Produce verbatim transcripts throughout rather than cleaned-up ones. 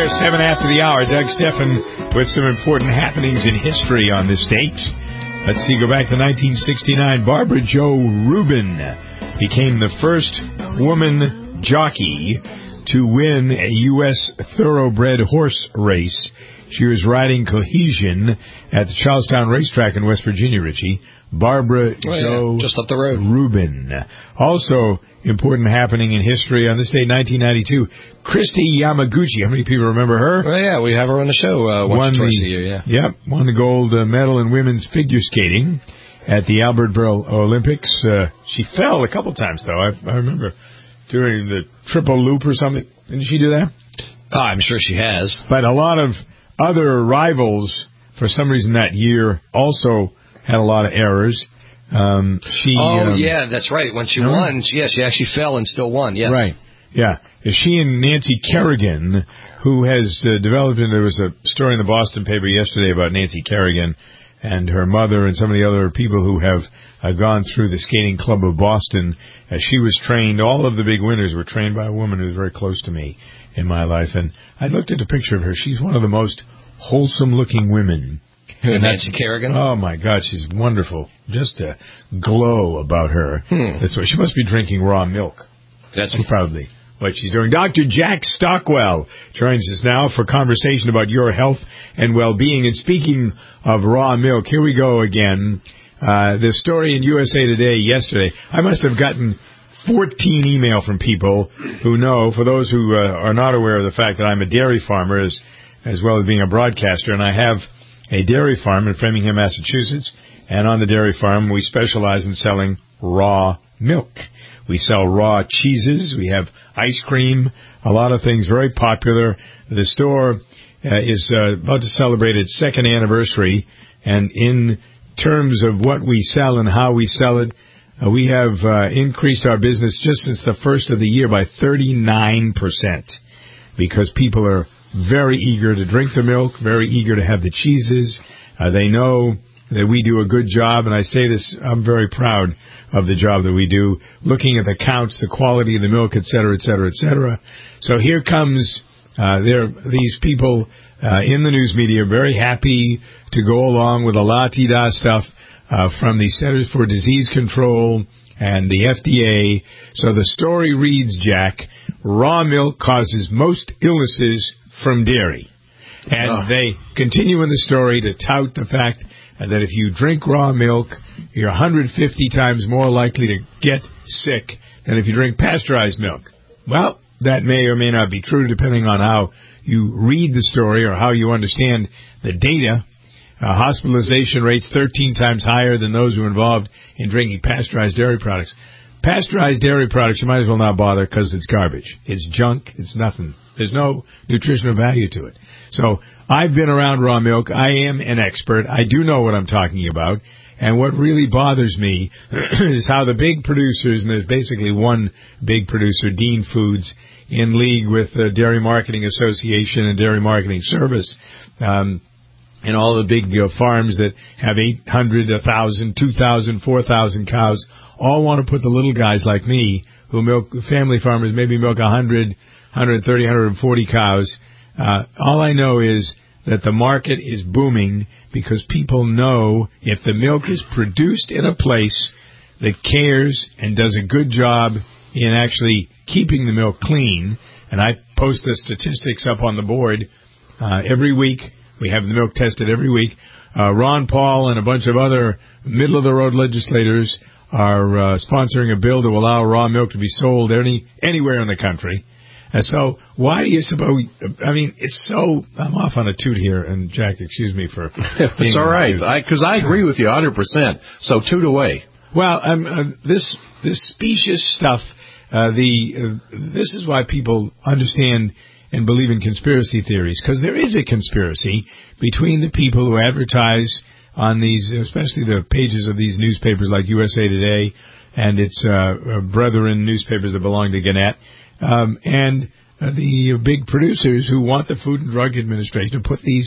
there, seven after the hour. Doug Steffen with some important happenings in history on this date. Let's see, go back to nineteen sixty-nine. Barbara Jo Rubin became the first woman jockey to win a U S thoroughbred horse race. She was riding Cohesion at the Charlestown Racetrack in West Virginia, Richie. Barbara oh, yeah. Jo Just up the road. Rubin. Also, important happening in history on this date, nineteen ninety-two. Christy Yamaguchi. How many people remember her? Oh, yeah, we have her on the show uh, once won or twice the, a year, yeah. Yep, won the gold uh, medal in women's figure skating at the Albertville Olympics. Uh, she fell a couple times, though. I, I remember doing the triple loop or something. Didn't she do that? Oh, I'm sure she has. But a lot of other rivals, for some reason that year, also had a lot of errors. Um, she, oh, um, yeah, that's right. When she remember? won, she, yeah, she actually fell and still won, yes. Right, yeah. She and Nancy Kerrigan, who has uh, developed, and there was a story in the Boston paper yesterday about Nancy Kerrigan and her mother and some of the other people who have uh, gone through the Skating Club of Boston. Uh, she was trained, all of the big winners were trained by a woman who was very close to me in my life. And I looked at a picture of her. She's one of the most wholesome-looking women. And Nancy Kerrigan? Oh, my God, she's wonderful. Just a glow about her. Hmm. That's why she must be drinking raw milk. That's probably what she's doing. Doctor Jack Stockwell joins us now for conversation about your health and well-being. And speaking of raw milk, here we go again. Uh, the story in U S A Today yesterday, I must have gotten fourteen email from people who know, for those who uh, are not aware of the fact that I'm a dairy farmer as, as well as being a broadcaster, and I have a dairy farm in Framingham, Massachusetts, and on the dairy farm we specialize in selling raw milk. We sell raw cheeses. We have ice cream, a lot of things, very popular. The store uh, is uh, about to celebrate its second anniversary, and in terms of what we sell and how we sell it, uh, we have uh, increased our business just since the first of the year by thirty-nine percent because people are very eager to drink the milk, very eager to have the cheeses. Uh, they know that we do a good job, and I say this, I'm very proud of the job that we do, looking at the counts, the quality of the milk, et cetera, et cetera, et cetera. So here comes uh, there these people uh, in the news media very happy to go along with a la-ti-da stuff uh, from the Centers for Disease Control and the F D A. So the story reads, Jack, raw milk causes most illnesses from dairy. And oh. they continue in the story to tout the fact that if you drink raw milk, you're one hundred fifty times more likely to get sick than if you drink pasteurized milk. Well, that may or may not be true depending on how you read the story or how you understand the data. Uh, hospitalization rates thirteen times higher than those who are involved in drinking pasteurized dairy products. Pasteurized dairy products, you might as well not bother because it's garbage. It's junk. It's nothing. There's no nutritional value to it. So I've been around raw milk. I am an expert. I do know what I'm talking about. And what really bothers me is how the big producers, and there's basically one big producer, Dean Foods, in league with the Dairy Marketing Association and Dairy Marketing Service, um, and all the big uh, farms that have eight hundred, one thousand, two thousand, four thousand cows, all want to put the little guys like me, who milk, family farmers, maybe milk one hundred, one hundred thirty, one hundred forty cows. Uh, all I know is that the market is booming because people know if the milk is produced in a place that cares and does a good job in actually keeping the milk clean, and I post the statistics up on the board uh, every week. We have the milk tested every week. Uh, Ron Paul and a bunch of other middle-of-the-road legislators are uh, sponsoring a bill to allow raw milk to be sold any anywhere in the country. And so why do you suppose, I mean, it's so, I'm off on a toot here, and Jack, excuse me for... It's all right, because I, I agree with you one hundred percent, so toot away. Well, um, uh, this this specious stuff, uh, the uh, this is why people understand and believe in conspiracy theories, because there is a conspiracy between the people who advertise on these, especially the pages of these newspapers like U S A Today and its uh, brethren newspapers that belong to Gannett, Um, and uh, the big producers who want the Food and Drug Administration to put these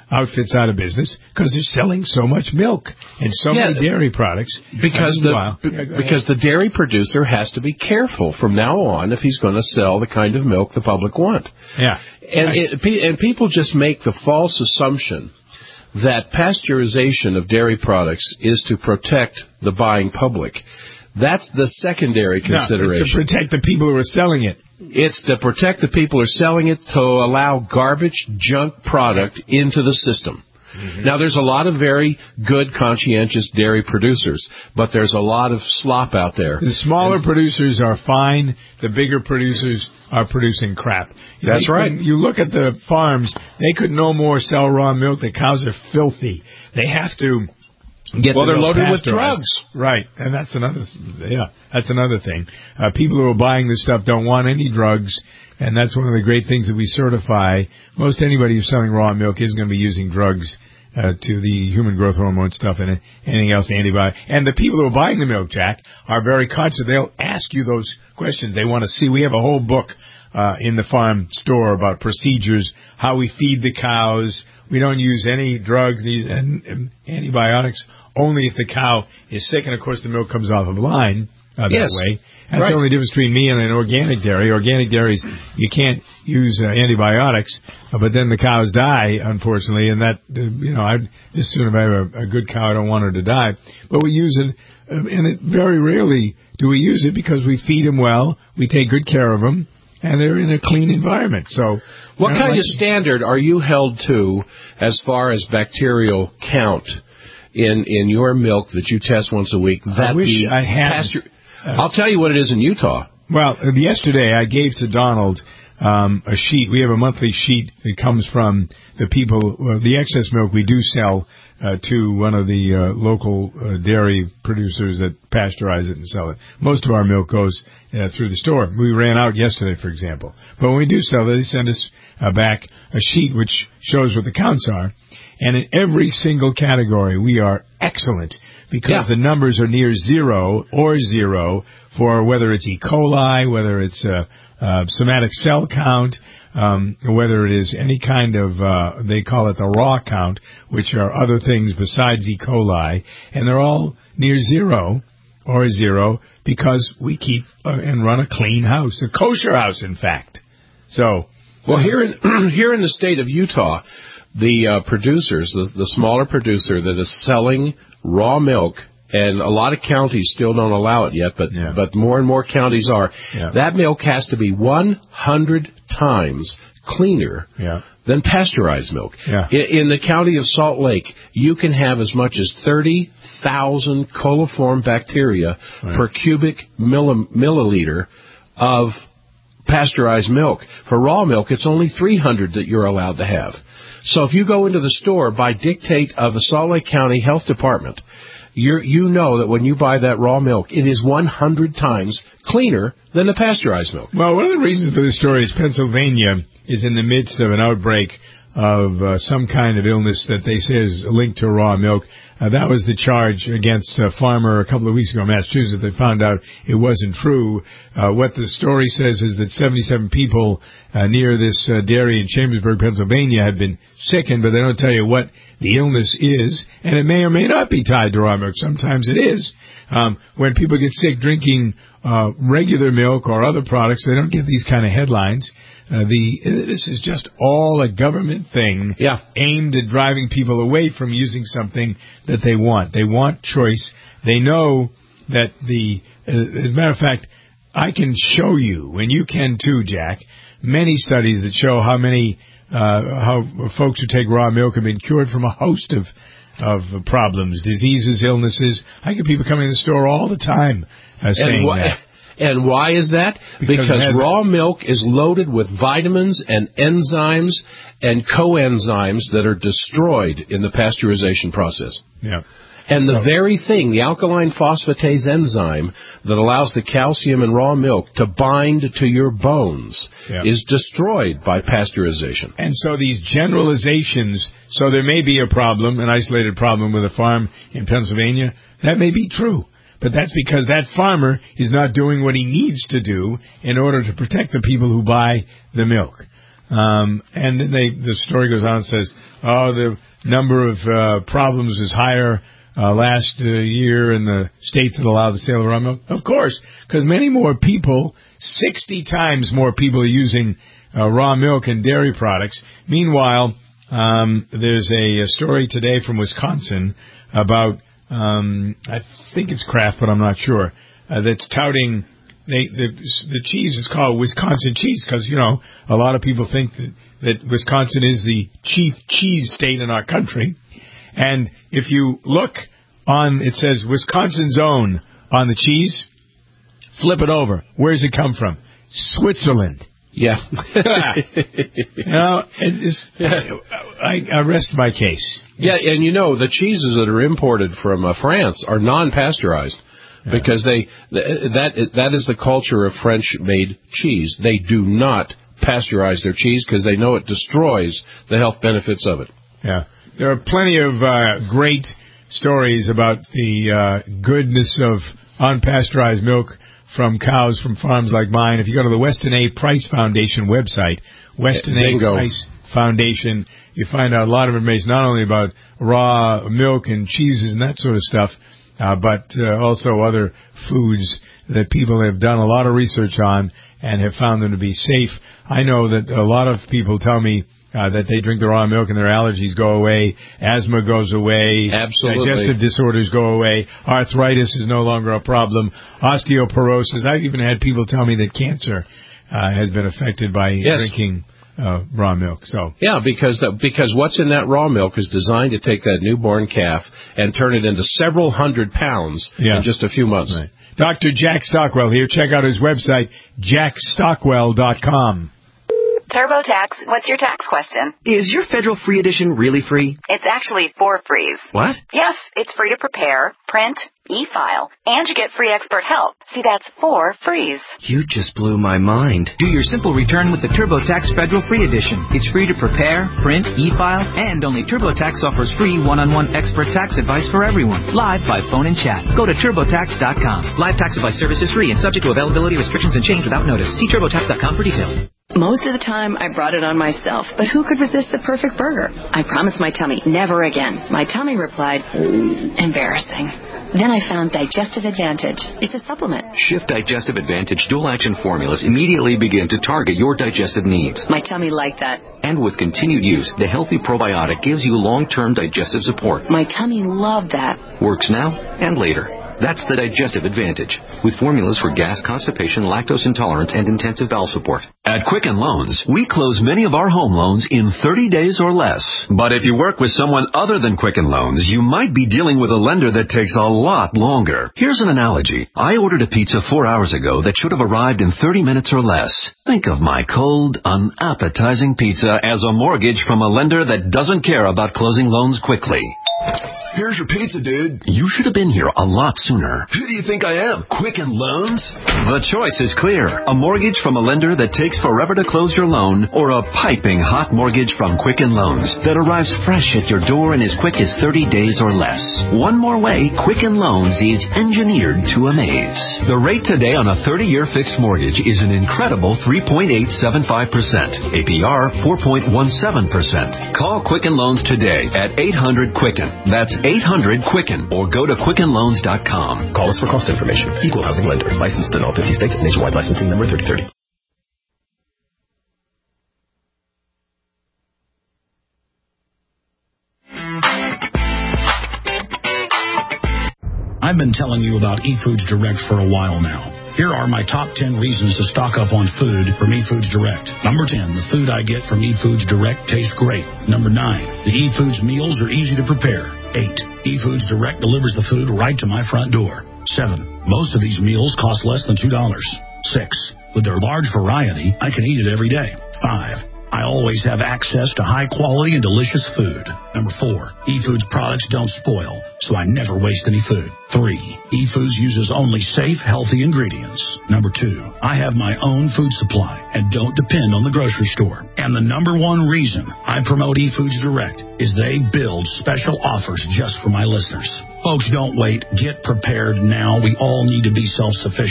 outfits out of business because they're selling so much milk and so Yeah, many dairy products. Because the Meanwhile- b- Yeah, go because the dairy producer has to be careful from now on if he's going to sell the kind of milk the public want. Yeah. And Right. it, pe- and people just make the false assumption that pasteurization of dairy products is to protect the buying public. That's the secondary No, consideration. it's to protect the people who are selling it. It's to protect the people who are selling it, to allow garbage, junk product into the system. Mm-hmm. Now, there's a lot of very good, conscientious dairy producers, but there's a lot of slop out there. The smaller and, producers are fine. The bigger producers are producing crap. That's they right. You look at the farms, they could no more sell raw milk. The cows are filthy. They have to get well, the they're milk loaded with pasteurized. drugs. Right, and that's another, yeah, that's another thing. Uh, people who are buying this stuff don't want any drugs, and that's one of the great things that we certify. Most anybody who's selling raw milk isn't going to be using drugs uh, to the human growth hormone stuff and anything else, antibiotics. And the people who are buying the milk, Jack, are very conscious. They'll ask you those questions. They want to see. We have a whole book uh, in the farm store about procedures, how we feed the cows. We don't use any drugs these and, and antibiotics, only if the cow is sick. And, of course, the milk comes off of line uh, that yes. way. That's right. the only difference between me and an organic dairy. Organic dairies, you can't use uh, antibiotics, uh, but then the cows die, unfortunately, and that, uh, you know, I'd just soon if I have a, a good cow, I don't want her to die. But we use it, uh, and it, very rarely do we use it because we feed them well, we take good care of them, and they're in a clean environment. So, what kind like of standard are you held to as far as bacterial count in in your milk that you test once a week? That I wish the I had. pasture- I'll tell you what it is in Utah. Well, uh, yesterday I gave to Donald um, a sheet. We have a monthly sheet that comes from the people, uh, the excess milk we do sell uh, to one of the uh, local uh, dairy producers that pasteurize it and sell it. Most of our milk goes uh, through the store. We ran out yesterday, for example. But when we do sell it, they send us uh, back a sheet which shows what the counts are. And in every single category, we are excellent because yeah. the numbers are near zero or zero for whether it's E. coli, whether it's a, a somatic cell count, um, whether it is any kind of, uh, they call it the raw count, which are other things besides E. coli, and they're all near zero or zero because we keep uh, and run a clean house, a kosher house, in fact. So, well, here in here in the state of Utah, the uh, producers, the, the smaller producer that is selling raw milk, and a lot of counties still don't allow it yet, but yeah. but more and more counties are. Yeah. That milk has to be one hundred times cleaner yeah. than pasteurized milk. Yeah. In, in the county of Salt Lake, you can have as much as thirty thousand coliform bacteria right. per cubic milli- milliliter of pasteurized milk. For raw milk, it's only three hundred that you're allowed to have. So if you go into the store by dictate of the Salt Lake County Health Department, you're, you know that when you buy that raw milk, it is one hundred times cleaner than the pasteurized milk. Well, one of the reasons for this story is Pennsylvania is in the midst of an outbreak of uh, some kind of illness that they say is linked to raw milk. Uh, that was the charge against a farmer a couple of weeks ago in Massachusetts. They found out it wasn't true. Uh, what the story says is that seventy-seven people uh, near this uh, dairy in Chambersburg, Pennsylvania, have been sickened, but they don't tell you what the illness is, and it may or may not be tied to raw milk. Sometimes it is. Um, when people get sick drinking uh, regular milk or other products, they don't get these kind of headlines. Uh, the this is just all a government thing yeah. aimed at driving people away from using something that they want. They want choice. They know that the, uh, as a matter of fact, I can show you, and you can too, Jack, many studies that show how many, uh, how folks who take raw milk have been cured from a host of of problems, diseases, illnesses. I get people coming to the store all the time uh, saying and wh- that. And why is that? Because, because raw milk is loaded with vitamins and enzymes and coenzymes that are destroyed in the pasteurization process. Yeah. And the So, very thing, the alkaline phosphatase enzyme that allows the calcium in raw milk to bind to your bones yeah. is destroyed by pasteurization. And so these generalizations, so there may be a problem, an isolated problem with a farm in Pennsylvania. That may be true. But that's because that farmer is not doing what he needs to do in order to protect the people who buy the milk. Um, and then they, the story goes on and says, oh, the number of uh, problems is higher uh, last uh, year in the states that allow the sale of raw milk. Of course, because many more people, sixty times more people are using uh, raw milk and dairy products. Meanwhile, um, there's a, a story today from Wisconsin about, um, I think it's Kraft, but I'm not sure, uh, that's touting... They, the, the cheese is called Wisconsin cheese because, you know, a lot of people think that, that Wisconsin is the chief cheese state in our country. And if you look on, it says Wisconsin's own on the cheese, flip it over. Where does it come from? Switzerland. Yeah. You know, it's, I, I rest my case. Yeah, and you know, the cheeses that are imported from uh, France are non-pasteurized. Because they that that is the culture of French-made cheese. They do not pasteurize their cheese because they know it destroys the health benefits of it. Yeah, there are plenty of uh, great stories about the uh, goodness of unpasteurized milk from cows from farms like mine. If you go to the Weston A. Price Foundation website, Weston A. Price Foundation, you find out a lot of information not only about raw milk and cheeses and that sort of stuff, Uh, but uh, also other foods that people have done a lot of research on and have found them to be safe. I know that a lot of people tell me uh, that they drink the raw milk and their allergies go away, asthma goes away, absolutely, digestive disorders go away, arthritis is no longer a problem, osteoporosis. I've even had people tell me that cancer uh, has been affected by yes. drinking Uh, raw milk. So yeah, because the, because what's in that raw milk is designed to take that newborn calf and turn it into several hundred pounds yeah. in just a few months. Right. Doctor Jack Stockwell here. Check out his website, jack stockwell dot com. TurboTax, what's your tax question? Is your federal free edition really free? It's actually four frees. What? Yes, it's free to prepare, print, e-file, and you get free expert help. See, that's four frees. You just blew my mind. Do your simple return with the TurboTax Federal Free Edition. It's free to prepare, print, e-file, and only TurboTax offers free one-on-one expert tax advice for everyone, live by phone and chat. Go to turbo tax dot com. Live tax advice service is free and subject to availability restrictions and change without notice. See turbo tax dot com for details. Most of the time, I brought it on myself, but who could resist the perfect burger? I promised my tummy, never again. My tummy replied, embarrassing. Then I found Digestive Advantage. It's a supplement. Shift Digestive Advantage dual-action formulas immediately begin to target your digestive needs. My tummy liked that. And with continued use, the healthy probiotic gives you long-term digestive support. My tummy loved that. Works now and later. That's the Digestive Advantage, with formulas for gas, constipation, lactose intolerance, and intensive bowel support. At Quicken Loans, we close many of our home loans in thirty days or less. But if you work with someone other than Quicken Loans, you might be dealing with a lender that takes a lot longer. Here's an analogy. I ordered a pizza four hours ago that should have arrived in thirty minutes or less. Think of my cold, unappetizing pizza as a mortgage from a lender that doesn't care about closing loans quickly. Here's your pizza, dude. You should have been here a lot sooner. Who do you think I am? Quicken Loans? The choice is clear. A mortgage from a lender that takes forever to close your loan, or a piping hot mortgage from Quicken Loans that arrives fresh at your door in as quick as thirty days or less. One more way, Quicken Loans is engineered to amaze. The rate today on a thirty-year fixed mortgage is an incredible three point eight seven five percent. A P R four point one seven percent. Call Quicken Loans today at eight hundred Quicken. That's eight hundred Quicken, or go to quicken loans dot com. Call us for cost information. Equal housing lender. Licensed in all fifty states. Nationwide licensing number thirty thirty. I've been telling you about eFoods Direct for a while now. Here are my top ten reasons to stock up on food from eFoods Direct. Number ten, the food I get from eFoods Direct tastes great. Number nine, the eFoods meals are easy to prepare. Eight, eFoods Direct delivers the food right to my front door. Seven, most of these meals cost less than two dollars. Six, with their large variety, I can eat it every day. Five, I always have access to high quality and delicious food. Number four, eFoods products don't spoil, so I never waste any food. Three, eFoods uses only safe, healthy ingredients. Number two, I have my own food supply and don't depend on the grocery store. And the number one reason I promote eFoods Direct is they build special offers just for my listeners. Folks, don't wait. Get prepared now. We all need to be self-sufficient.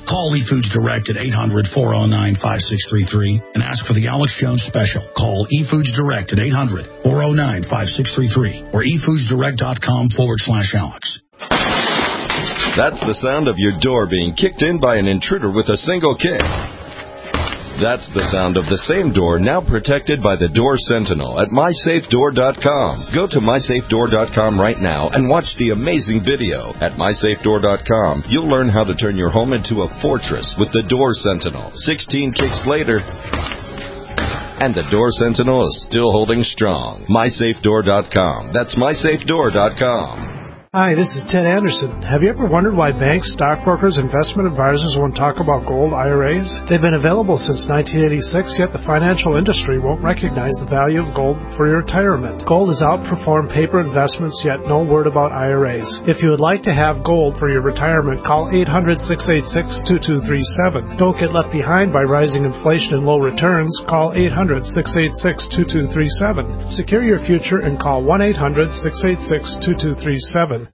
Call eFoods Direct at eight hundred, four oh nine, five six three three and ask for the Alex Jones special. Call eFoods Direct at eight hundred, four oh nine, five six three three or efoodsdirect.com forward slash Alex. That's the sound of your door being kicked in by an intruder with a single kick. That's the sound of the same door now protected by the Door Sentinel at my safe door dot com. Go to my safe door dot com right now and watch the amazing video. At my safe door dot com, you'll learn how to turn your home into a fortress with the Door Sentinel. sixteen kicks later, and the Door Sentinel is still holding strong. my safe door dot com. That's my safe door dot com. Hi, this is Ted Anderson. Have you ever wondered why banks, stockbrokers, investment advisors won't talk about gold I R As? They've been available since nineteen eighty-six, yet the financial industry won't recognize the value of gold for your retirement. Gold has outperformed paper investments, yet no word about I R As. If you would like to have gold for your retirement, call eight hundred, six eight six, two two three seven. Don't get left behind by rising inflation and low returns. Call eight hundred, six eight six, two two three seven. Secure your future and call one eight hundred, six eight six, two two three seven.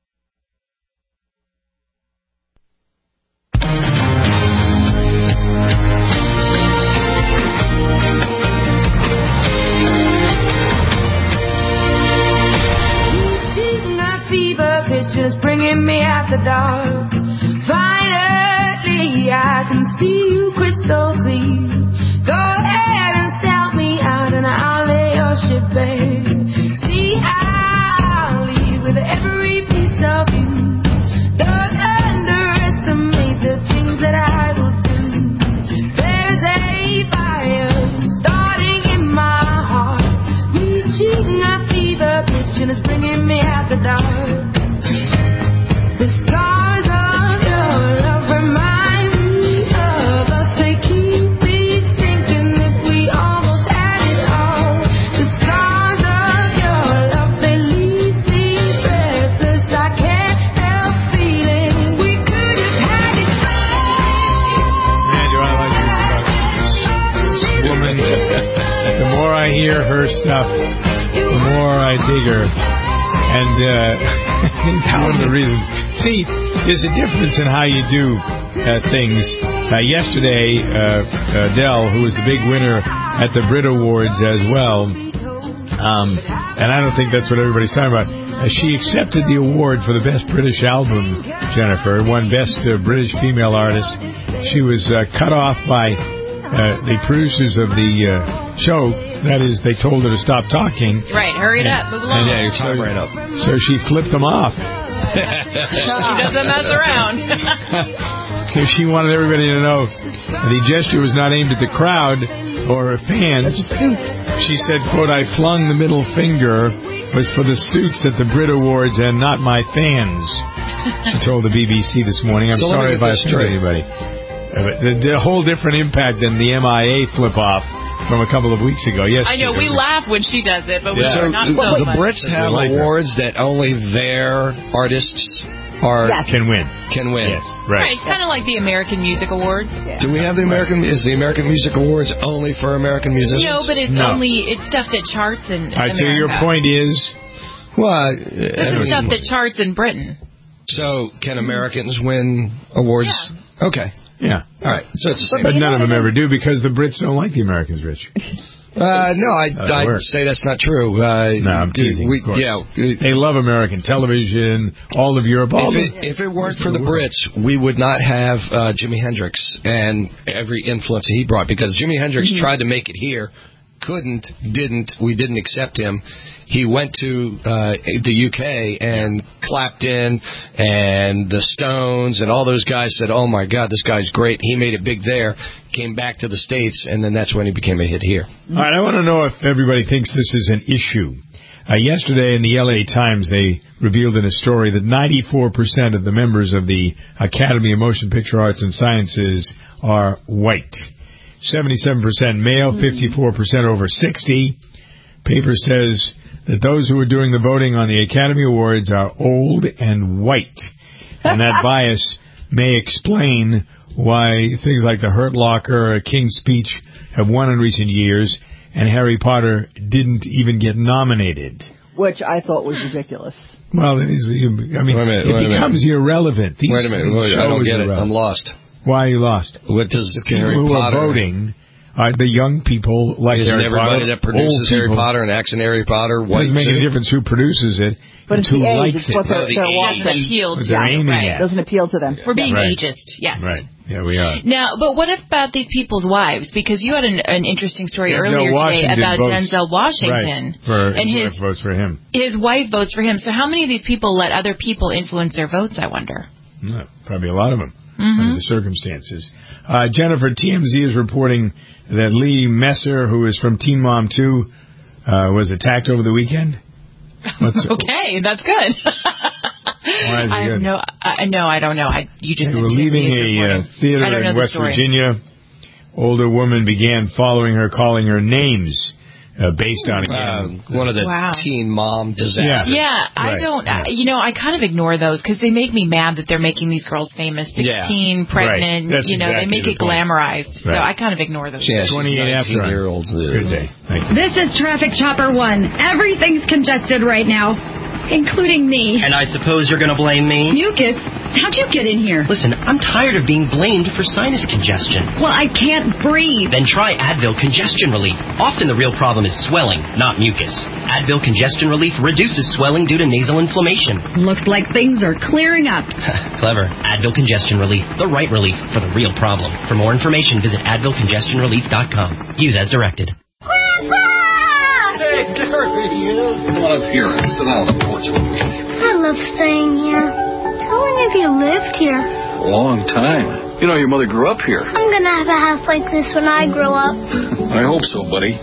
Just bringing me out the dark. Finally, I can see you crystal clear. Go ahead and sell me out, and I'll lay your ship bare. See, I'll leave with every piece of you. Don't underestimate the things that I will do. There's a fire starting in my heart, reaching a fever pitch, and it's bringing me out the dark. Her stuff, the more I dig her. And uh, I think that's one of the reasons. See, there's a difference in how you do uh, things. Uh, yesterday, uh, Adele, who was the big winner at the Brit Awards as well, um, and I don't think that's what everybody's talking about, uh, she accepted the award for the Best British Album, Jennifer, won Best uh, British Female Artist. She was uh, cut off by uh, the producers of the uh, show. That is, they told her to stop talking. Right, hurry it up, move along. Yeah, so, right up. So she flipped them off. She doesn't mess around. So she wanted everybody to know the gesture was not aimed at the crowd or her fans. She said, quote, I flung the middle finger was for the suits at the Brit Awards and not my fans. She told the B B C this morning. I'm so sorry if I offended anybody. Uh, the, the whole different impact than the M I A flip-off from a couple of weeks ago. Yes, I know, we laugh when she does it, but yeah. we're not so The much. Brits have like awards that. that only their artists are yes. can win. Can win. Yes, right. Right, it's kind of like the American Music Awards. Yeah. Do we have the American? Is the American Music Awards only for American musicians? No, but it's no. only it's stuff that charts in. in I America. tell you, your point is, well, it's stuff that charts in Britain. So, can Americans win awards? Yeah. Okay. Yeah. All right. So it's the same. But none of them ever do because the Brits don't like the Americans, Rich. Uh, no, I, I'd say that's not true. Uh, no, I'm teasing. We, yeah, they love American television, all of Europe. All if, it, if it weren't for the Brits, we would not have uh, Jimi Hendrix and every influence he brought, because Jimi Hendrix mm-hmm. tried to make it here, couldn't, didn't, we didn't accept him. He went to uh, the U K and Clapton and the Stones and all those guys said, oh, my God, this guy's great. He made it big there, came back to the States, and then that's when he became a hit here. All right, I want to know if everybody thinks this is an issue. Uh, yesterday in the L A Times, they revealed in a story that ninety-four percent of the members of the Academy of Motion Picture Arts and Sciences are white. seventy-seven percent male, fifty-four percent over sixty. Paper says that those who are doing the voting on the Academy Awards are old and white. And that bias may explain why things like the Hurt Locker or King's Speech have won in recent years, and Harry Potter didn't even get nominated. Which I thought was ridiculous. Well, it is. I mean, wait a minute, it wait becomes a irrelevant. These wait a minute. Wait, I don't get it. I'm lost. Why you lost? What does the people Harry who Potter... are voting are the young people like Isn't Harry everybody Potter, that produces Harry people. Potter and acts in Harry Potter white Doesn't make too? any difference who produces it. But it's it's who the age. likes It's it. what they're, The they're age watching. doesn't appeal What to they're them, aiming right. at. Doesn't appeal to them. We're being Right. ageist, yes. Right. Yeah, we are. Now, but what about these people's wives? Because you had an, an interesting story Denzel earlier Washington today about votes. Denzel Washington. Right. For, and his his votes for him. His wife votes for him. So how many of these people let other people influence their votes, I wonder? No, probably a lot of them. Mm-hmm. Under the circumstances. Uh, Jennifer, T M Z is reporting that Lee Messer, who is from Teen Mom two, uh, was attacked over the weekend. What's okay, that's good. Why is it I have good? no, I, no, I don't know. I you just They said were T M Z leaving is a reporting. uh, theater I don't know in the West story. Virginia. Older woman began following her, calling her names uh, based on again Uh, one of the Wow. teen mom disasters. Yeah, I Right. don't. Yeah. I, you know, I kind of ignore those because they make me mad that they're making these girls famous, sixteen, Yeah. pregnant. Right. That's You know, exactly they make the it point. glamorized. So Right. I kind of ignore those. Yeah, she's twenty-eight after nineteen-year-olds. Good day. Thank you. This is Traffic Chopper one. Everything's congested right now, including me. And I suppose you're going to blame me? Mucus, how'd you get in here? Listen, I'm tired of being blamed for sinus congestion. Well, I can't breathe. Then try Advil Congestion Relief. Often the real problem is swelling, not mucus. Advil Congestion Relief reduces swelling due to nasal inflammation. Looks like things are clearing up. Clever. Advil Congestion Relief. The right relief for the real problem. For more information, visit advil congestion relief dot com. Use as directed. Hey, there he is. Come on up here and sit down on the porch with me. I love staying here. How long have you lived here? A long time. You know, your mother grew up here. I'm gonna have a house like this when I grow up. I hope so, buddy.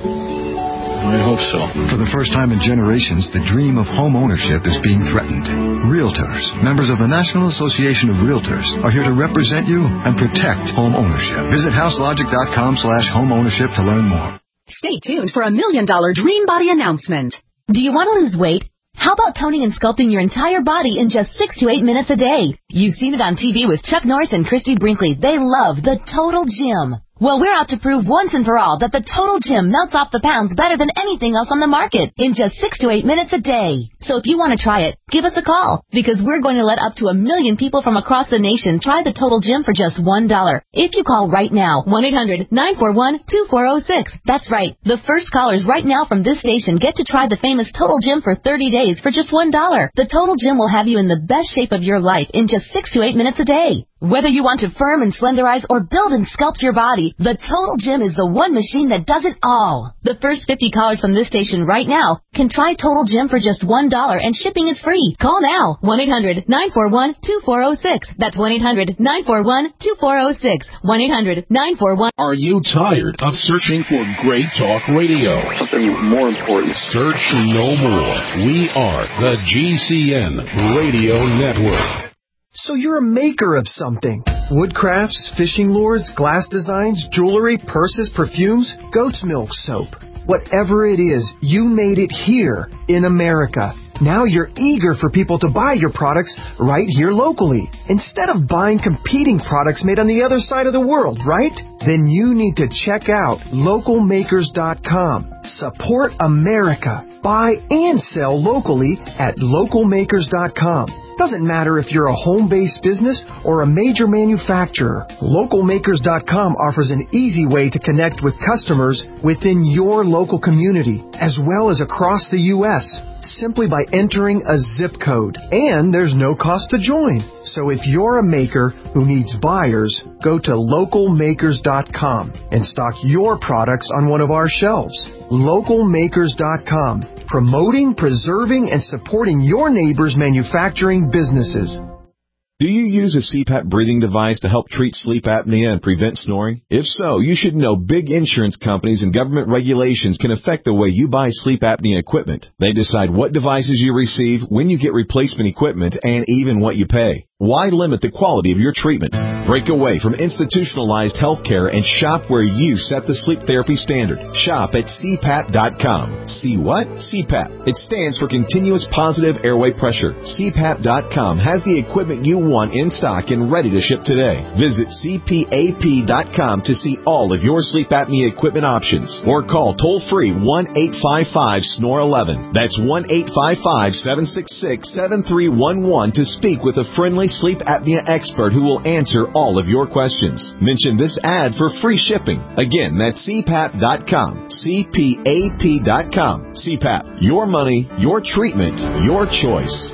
I hope so. For the first time in generations, the dream of home ownership is being threatened. Realtors, members of the National Association of Realtors, are here to represent you and protect home ownership. Visit houselogic dot com slash home ownership to learn more. Stay tuned for a million dollar Dream Body announcement. Do you want to lose weight? How about toning and sculpting your entire body in just six to eight minutes a day? You've seen it on T V with Chuck Norris and Christy Brinkley. They love the Total Gym. Well, we're out to prove once and for all that the Total Gym melts off the pounds better than anything else on the market in just six to eight minutes a day. So if you want to try it, give us a call because we're going to let up to a million people from across the nation try the Total Gym for just one dollar. If you call right now, one eight hundred nine four one two four zero six. That's right. The first callers right now from this station get to try the famous Total Gym for thirty days for just one dollar. The Total Gym will have you in the best shape of your life in just six to eight minutes a day. Whether you want to firm and slenderize or build and sculpt your body, the Total Gym is the one machine that does it all. The first fifty callers from this station right now can try Total Gym for just one dollar and shipping is free. Call now, one eight hundred nine four one two four zero six. That's one eight hundred nine four one two four zero six. one eight hundred nine four one. Are you tired of searching for great talk radio? Something more important. Search no more. We are the G C N Radio Network. So you're a maker of something. Wood crafts, fishing lures, glass designs, jewelry, purses, perfumes, goat's milk soap. Whatever it is, you made it here in America. Now you're eager for people to buy your products right here locally, instead of buying competing products made on the other side of the world, right? Then you need to check out local makers dot com. Support America. Buy and sell locally at local makers dot com. Doesn't matter if you're a home-based business or a major manufacturer. local makers dot com offers an easy way to connect with customers within your local community, as well as across the U S, simply by entering a zip code. And there's no cost to join. So if you're a maker who needs buyers, go to local makers dot com and stock your products on one of our shelves. local makers dot com. Promoting, preserving, and supporting your neighbor's manufacturing businesses. Do you use a C PAP breathing device to help treat sleep apnea and prevent snoring? If so, you should know big insurance companies and government regulations can affect the way you buy sleep apnea equipment. They decide what devices you receive, when you get replacement equipment, and even what you pay. Why limit the quality of your treatment? Break away from institutionalized health care and shop where you set the sleep therapy standard. Shop at C PAP dot com. See what? C PAP. It stands for Continuous Positive Airway Pressure. C PAP dot com has the equipment you want in stock and ready to ship today. Visit C P A P dot com to see all of your sleep apnea equipment options. Or call toll-free one eight five five S N O R eleven. That's one eight five five seven six six seven three one one to speak with a friendly sleep apnea expert who will answer all of your questions. Mention this ad for free shipping. Again, that's C PAP dot com. C P A P dot com. C PAP. Your money, your treatment, your choice.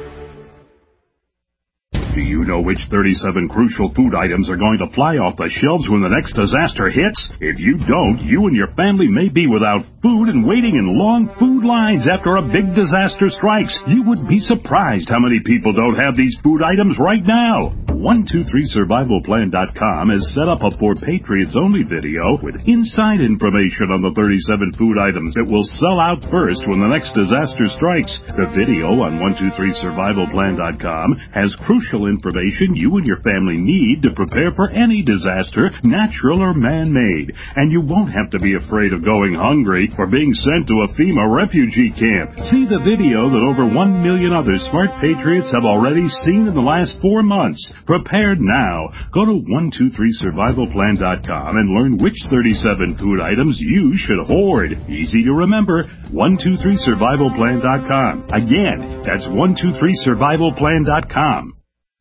Do you know which thirty-seven crucial food items are going to fly off the shelves when the next disaster hits? If you don't, you and your family may be without food and waiting in long food lines after a big disaster strikes. You would be surprised how many people don't have these food items right now. one two three survival plan dot com has set up a For Patriots Only video with inside information on the thirty-seven food items that will sell out first when the next disaster strikes. The video on one two three survival plan dot com has crucial information you and your family need to prepare for any disaster, natural or man-made. And you won't have to be afraid of going hungry or being sent to a FEMA refugee camp. See the video that over one million other smart patriots have already seen in the last four months. Prepared now. Go to one two three survival plan dot com and learn which thirty-seven food items you should hoard. Easy to remember. one two three survival plan dot com. Again, that's one two three survival plan dot com.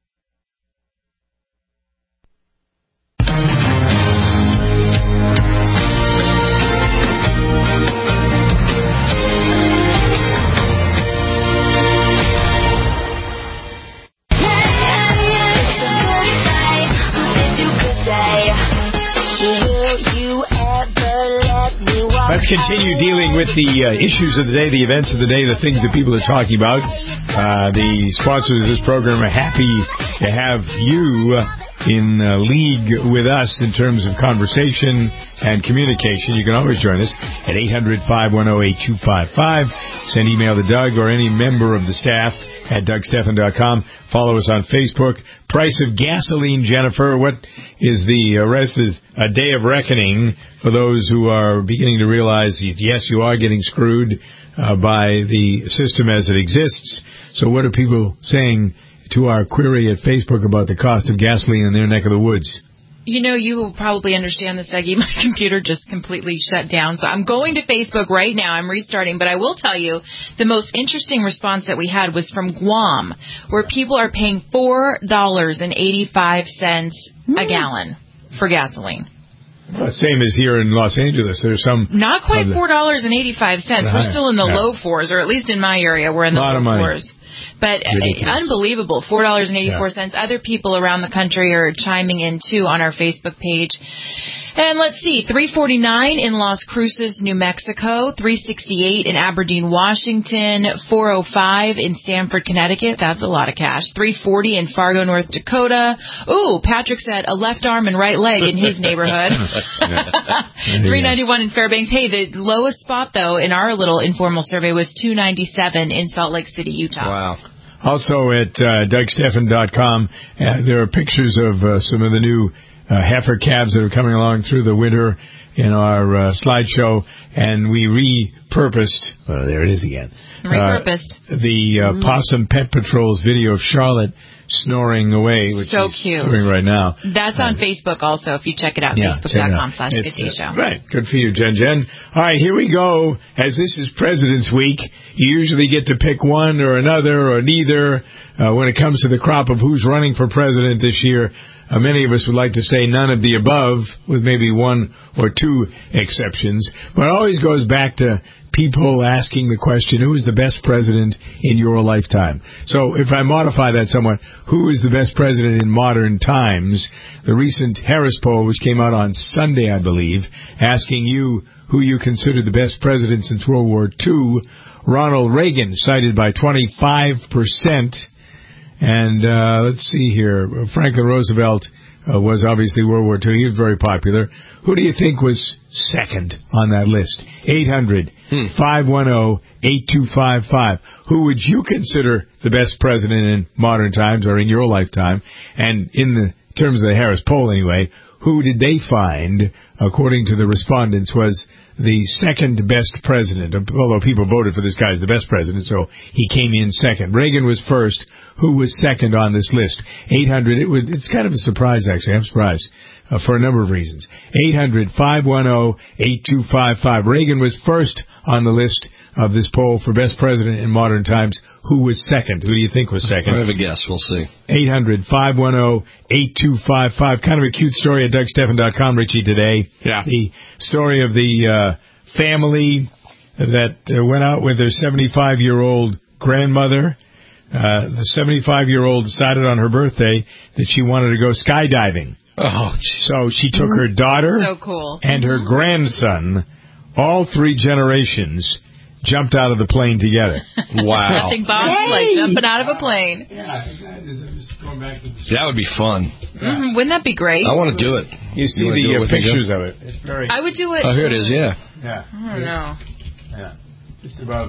Let's continue dealing with the uh, issues of the day, the events of the day, the things that people are talking about. Uh, the sponsors of this program are happy to have you in uh, league with us in terms of conversation and communication. You can always join us at eight hundred, five one zero, eight two five five. Send email to Doug or any member of the staff at Doug Stephan dot com. Follow us on Facebook. Price of gasoline, Jennifer. What is the uh, rest of a day of reckoning for those who are beginning to realize, yes, you are getting screwed uh, by the system as it exists. So what are people saying to our query at Facebook about the cost of gasoline in their neck of the woods? You know, you will probably understand this, Dougie. My computer just completely shut down. So I'm going to Facebook right now. I'm restarting. But I will tell you, the most interesting response that we had was from Guam, where people are paying four dollars and eighty-five cents a gallon for gasoline. Well, same as here in Los Angeles. There's some... Not quite four dollars and eighty-five cents. We're still in the yeah. low fours, or at least in my area, we're in the low fours. But uh, unbelievable, four dollars and eighty-four cents. Yeah. Other people around the country are chiming in, too, on our Facebook page. And let's see, three forty-nine in Las Cruces, New Mexico, three sixty-eight in Aberdeen, Washington, four oh five in Stamford, Connecticut. That's a lot of cash. three forty in Fargo, North Dakota. Ooh, Patrick said a left arm and right leg in his neighborhood. three ninety-one in Fairbanks. Hey, the lowest spot, though, in our little informal survey was two ninety-seven in Salt Lake City, Utah. Wow. Also at uh, Doug Stephan dot com, uh, there are pictures of uh, some of the new uh, heifer calves that are coming along through the winter in our uh, slideshow, and we repurposed, well, there it is again, repurposed uh, the uh, mm-hmm. Possum Pet Patrol's video of Charlotte snoring away, which so is cute doing right now. That's on uh, Facebook also, if you check it out, yeah, facebook dot com slash Good Day Show. Right, good for you, Jen Jen. All right, here we go. As this is President's Week, you usually get to pick one or another or neither uh, when it comes to the crop of who's running for president this year. Uh, many of us would like to say none of the above, with maybe one or two exceptions. But it always goes back to people asking the question, who is the best president in your lifetime? So if I modify that somewhat, who is the best president in modern times? The recent Harris poll, which came out on Sunday, I believe, asking you who you consider the best president since World War Two, Ronald Reagan, cited by twenty-five percent. And uh, let's see here. Franklin Roosevelt uh, was obviously World War Two. He was very popular. Who do you think was second on that list? eight hundred, five one zero, eight two five five. Who would you consider the best president in modern times or in your lifetime? And in the terms of the Harris poll anyway, who did they find, according to the respondents, was the second best president? Although people voted for this guy as the best president, so he came in second. Reagan was first. Who was second on this list? eight hundred. It would, it's kind of a surprise, actually. I'm surprised uh, for a number of reasons. eight hundred, five one zero, eight two five five. Reagan was first on the list of this poll for best president in modern times. who was second. Who do you think was second? I have a guess. We'll see. eight hundred, five one zero, eight two five five. Kind of a cute story at Doug Stephan dot com, Richie, today. Yeah. The story of the uh, family that uh, went out with their seventy-five-year-old grandmother. Uh, the seventy-five-year-old decided on her birthday that she wanted to go skydiving. Oh, so she took her daughter so cool. and her grandson, all three generations, jumped out of the plane together. Wow. Nothing bossy like jumping out of a plane. That would be fun. Mm-hmm. Wouldn't that be great? I want to do it. You see you the it uh, pictures of it. It's very. I would do it. Oh, here it is, yeah. Yeah. I don't know. Yeah. Just about...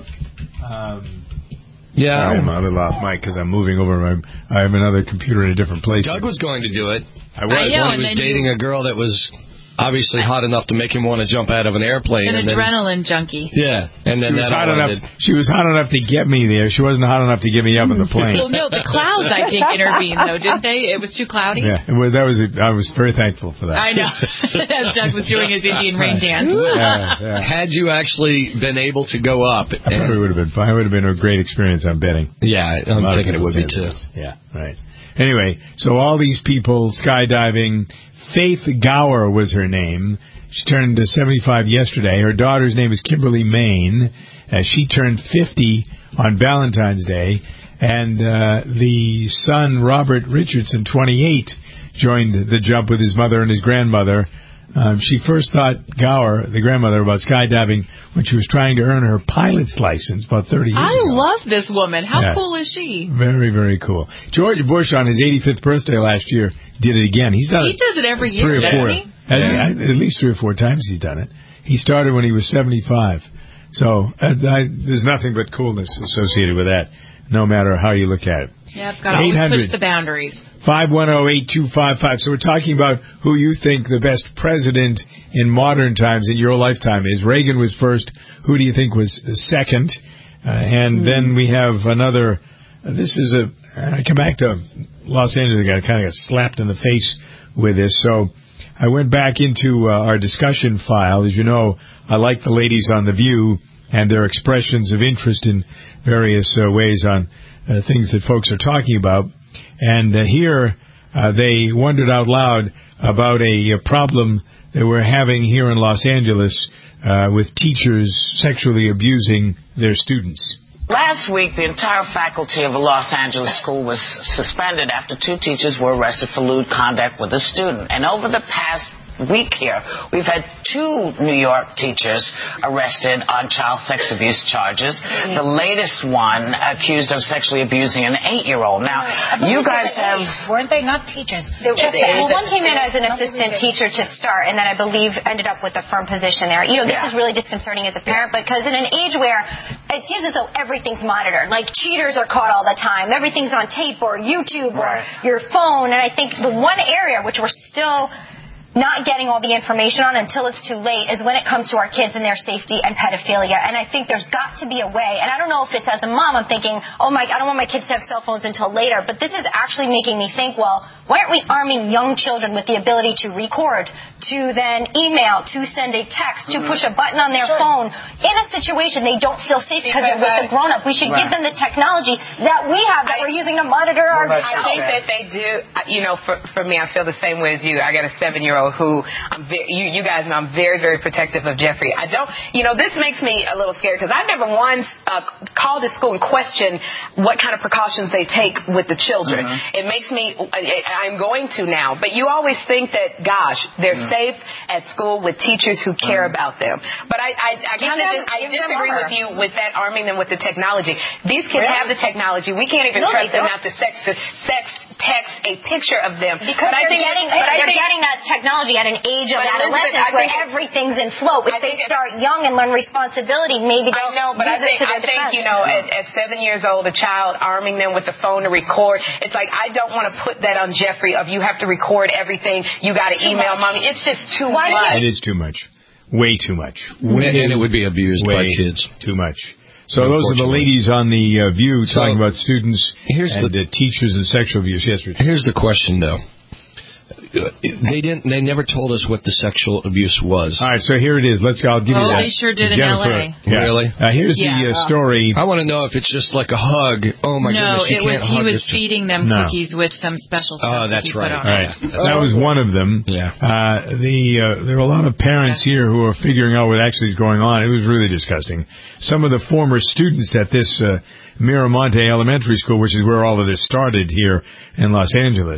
Um, Yeah. I'm a little off mic because I'm moving over. My, I have another computer in a different place. Doug was going to do it. I was. I know, and he was then dating you... a girl that was obviously hot enough to make him want to jump out of an airplane. An and adrenaline then, junkie. Yeah. And then she was that hot enough. ended. She was hot enough to get me there. She wasn't hot enough to get me up in the plane. Well, no, the clouds, I think, intervened, though, didn't they? It was too cloudy? Yeah, it was, that was. I was very thankful for that. I know. As Doug was doing his Indian rain dance. Yeah, yeah. Had you actually been able to go up... I probably would have been fine. It would have been a great experience, I'm betting. Yeah, I'm thinking it would be, too. Yeah, right. Anyway, so all these people skydiving. Faith Gower was her name. She turned seventy-five yesterday. Her daughter's name is Kimberly Maine. Uh, she turned fifty on Valentine's Day. And uh, the son, Robert Richardson, twenty-eight, joined the jump with his mother and his grandmother. Um, she first thought Gower, the grandmother, about skydiving when she was trying to earn her pilot's license about thirty years I ago. I love this woman. How Yeah. cool is she? Very, very cool. George Bush, on his eighty-fifth birthday last year, did it again. He's done He it does it every year, three or doesn't four. he? At, at least three or four times he's done it. He started when he was seventy-five. So uh, I, there's nothing but coolness associated with that, no matter how you look at it. Yep, got to always push the boundaries. five one zero, eight two five five. So we're talking about who you think the best president in modern times in your lifetime is. Reagan was first. Who do you think was second? Uh, and mm. then we have another. Uh, this is a. I come back to Los Angeles. I kind of got slapped in the face with this. So I went back into uh, our discussion file. As you know, I like the ladies on The View and their expressions of interest in various uh, ways on uh, things that folks are talking about. And uh, here uh, they wondered out loud about a, a problem that we're having here in Los Angeles uh, with teachers sexually abusing their students. Last week, the entire faculty of a Los Angeles school was suspended after two teachers were arrested for lewd conduct with a student. And over the past week here, we've had two New York teachers arrested on child sex abuse charges. The latest one accused of sexually abusing an eight-year-old. Now, you guys have... Weren't they? Not teachers. Well, one came in as an assistant teacher to start, and then I believe ended up with a firm position there. You know, this Yeah. is really disconcerting as a parent, because in an age where it seems as though everything's monitored, like cheaters are caught all the time, everything's on tape or YouTube or Right. your phone, and I think the one area which we're still not getting all the information on until it's too late is when it comes to our kids and their safety and pedophilia. And I think there's got to be a way, and I don't know if it's as a mom, I'm thinking, oh my, I don't want my kids to have cell phones until later, but this is actually making me think, well, why aren't we arming young children with the ability to record, to then email, to send a text, to push a button on their Sure. phone in a situation they don't feel safe because they're with a grown-up? We should Right. give them the technology that we have that I, we're using to monitor our I child. think that they do. You know, for for me, I feel the same way as you. I got a seven-year-old who I'm very, you you guys know I'm very very protective of Jeffrey. I don't. You know, this makes me a little scared because I never once uh, called the school and questioned what kind of precautions they take with the children. Mm-hmm. It makes me. I, I'm going to now, but you always think that, gosh, they're Mm-hmm. safe at school with teachers who care Mm-hmm. about them. But I I, I kind of dis- I disagree with you with that arming them with the technology. These kids Really? have the technology. We can't even No, trust they them don't. not to sex sex text a picture of them. Because but I they're think, getting, but I they're think, getting that technology at an age of But Elizabeth, adolescence I where think it- everything's in flow. If I they think it- start young and learn responsibility, maybe they'll I know, but I use think it to I their think defense. you know, at, at seven years old, a child arming them with the phone to record. It's like I don't want to put that on Jeffrey. Of you have to record everything. You got to email much. mommy. It's just too Why much. It is too much. Way too much. Way, and it would be abused way by kids. Too much. So those are the ladies on the uh, View So, talking about students here's and the, uh, teachers and sexual abuse. Yes, Richard. Here's the question, though. they didn't. They never told us what the sexual abuse was. All right, so here it is. Let's go. I'll give oh, you that. they sure did in L A. Yeah. Really? Uh, here's yeah. the uh, story. I want to know if it's just like a hug. Oh my no, goodness! You it can't was hug he was this feeding them no. cookies with some special stuff. Oh, that's that right. Put on Right. it. That was one of them. Yeah. Uh, the uh, there are a lot of parents here who are figuring out what actually is going on. It was really disgusting. Some of the former students at this uh, Miramonte Elementary School, which is where all of this started here in Los Angeles.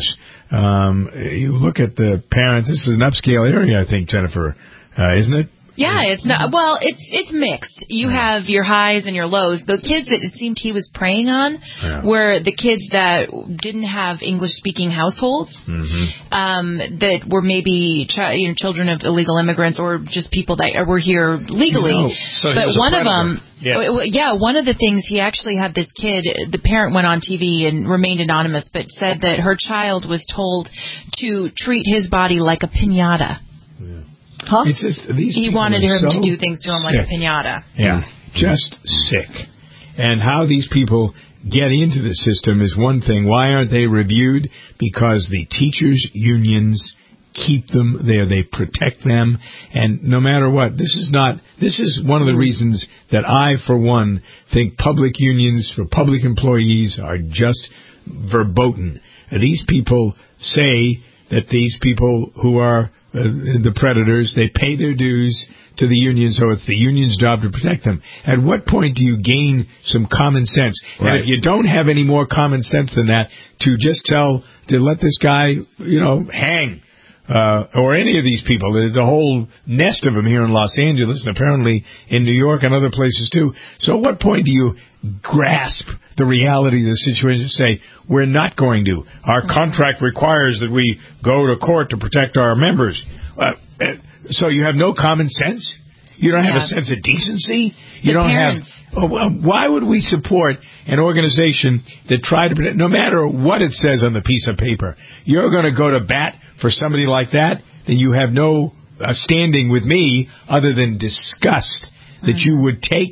Um, you look at the parents. This is an upscale area, I think, Jennifer, uh, isn't it? Yeah, it's not. Well, it's it's mixed. You have your highs and your lows. The kids that it seemed he was preying on yeah. were the kids that didn't have English-speaking households, mm-hmm. um, that were maybe ch- you know, children of illegal immigrants or just people that were here legally. No. So but one of them, yeah. yeah, one of the things he actually had this kid. The parent went on T V and remained anonymous, but said that her child was told to treat his body like a piñata. Huh? It's just, these he wanted him so to do things to him sick. like a piñata. Yeah, just sick. And how these people get into the system is one thing. Why aren't they reviewed? Because the teachers' unions keep them there. They protect them. And no matter what, this is not, this is one of the reasons that I, for one, think public unions for public employees are just verboten. These people say that these people who are Uh, the predators, they pay their dues to the union, so it's the union's job to protect them. At what point do you gain some common sense? Right. And if you don't have any more common sense than that, to just tell, to let this guy, you know, hang, uh, or any of these people. There's a whole nest of them here in Los Angeles and apparently in New York and other places too. So at what point do you grasp the reality of the situation and say, we're not going to. Our contract requires that we go to court to protect our members. Uh, so you have no common sense? You don't have yeah. a sense of decency? You the don't parents. have... Oh, why would we support an organization that tried to protect, no matter what it says on the piece of paper, you're going to go to bat for somebody like that, then you have no uh, standing with me other than disgust that mm-hmm. you would take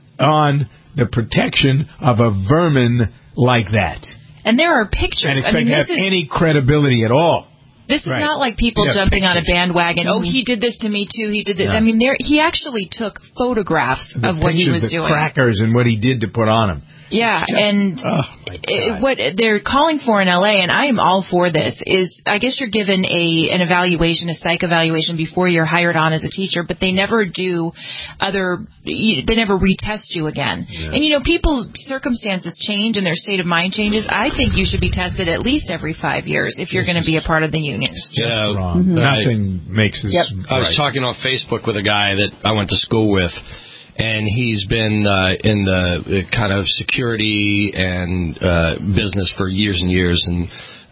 on the protection of a vermin like that. And there are pictures. And expect I mean, to have this is, any credibility at all. This is right. not like people yeah, jumping pictures. on a bandwagon. Mm-hmm. Oh, he did this to me too. He did this. Yeah. I mean, there he actually took photographs the of what he was the doing. Crackers and what he did to put on them. Yeah, Just, and oh it, what they're calling for in L A, and I am all for this, is I guess you're given a an evaluation, a psych evaluation before you're hired on as a teacher, but they never do other, they never retest you again. Yeah. And, you know, people's circumstances change and their state of mind changes. I think you should be tested at least every five years if you're going to be a part of the union. Yeah, wrong. Mm-hmm. Nothing I, makes this yep. right. I was talking on Facebook with a guy that I went to school with, and he's been uh, in the kind of security and uh, business for years and years, and